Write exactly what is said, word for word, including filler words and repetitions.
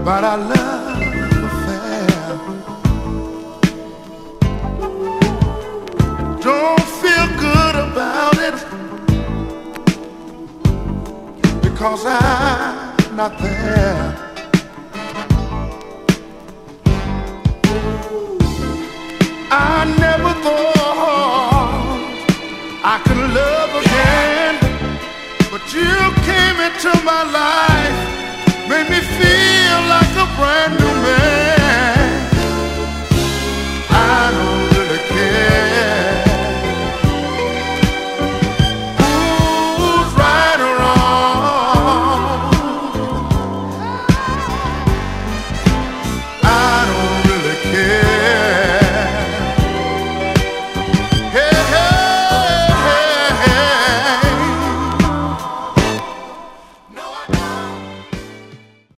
about our love affair. Don't feel good about it because I'm not there. I never thought I could love again, but you came into my life.